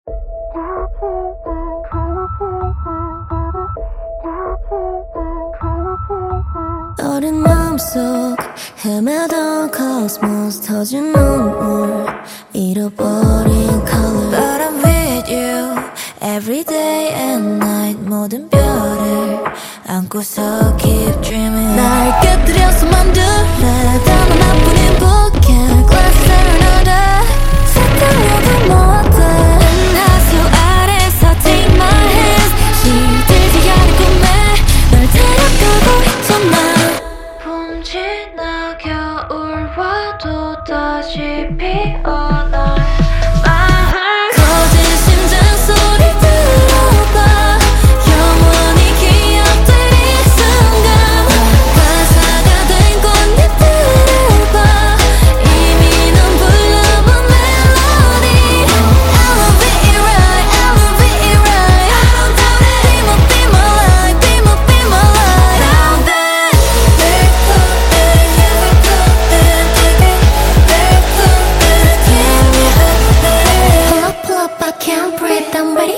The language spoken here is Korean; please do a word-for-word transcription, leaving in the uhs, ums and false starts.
어린 마음속 헤매던 코스모스 터진 눈물 잃어버린 color But I'm with you every day and night 모든 별을 안고서 keep dreaming 날 깨뜨려서 만들래 다만 나뿐인 bouquet glass serenade 색깔로도 못해 하수 아래서 take my hands 시들지 않은 꿈에 널 데려가고 있잖아 봄 지나 겨울 와도 다시 피어나 거짓 심장 소리 들어봐 영원히 기억될 이 순간 화사가 된 꽃잎들을 봐 이미 넌 불러본 멜로디 I love it right I love it right I don't doubt it Be more be my life Be more be my life Now that back up and back up and back up and give me up Pull up pull up I can't breathe I'm ready